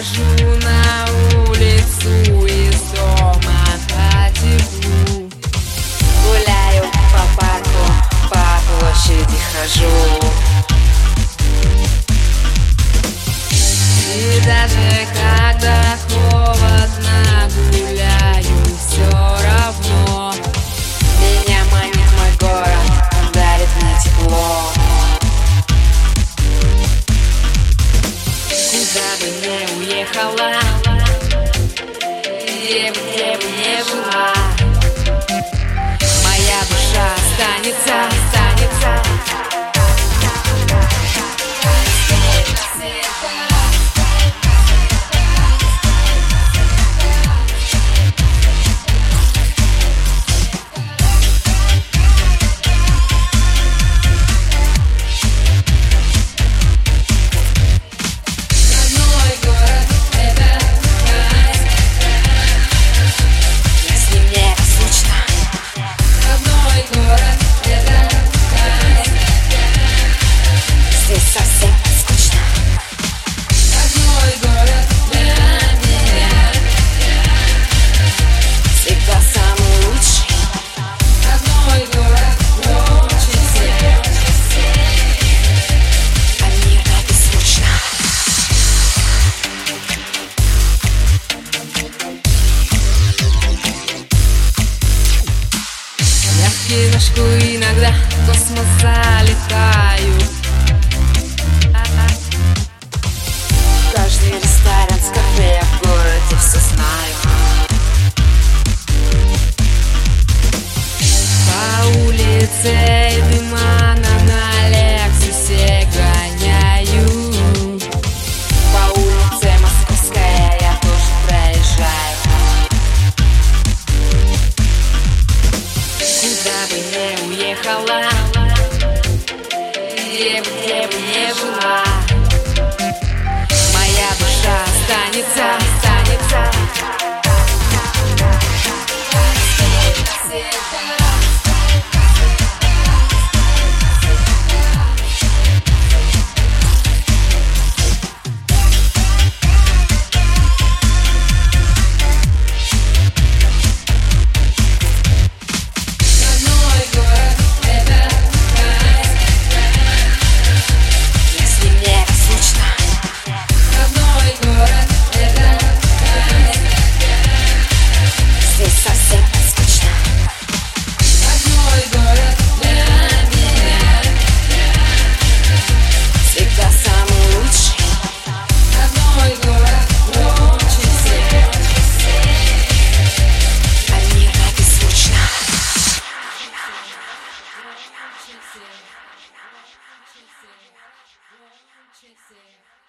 Выхожу на улицу из дома по теплу. Гуляю по парку, по площади хожу. И даже когда холодно гуляю, все равно Меня манит мой город, он дарит мне тепло. Куда бы не уехала, где бы не жила, моя душа останется. В киношку иногда в космос залетаю. Каждый ресторан с кафе я в городе все знаю. По улице Дымана на Лексусе гоняю. По улице Московская я тоже проезжаю. Куда бы не уехала, где бы не жила, моя душа останется. Chase it.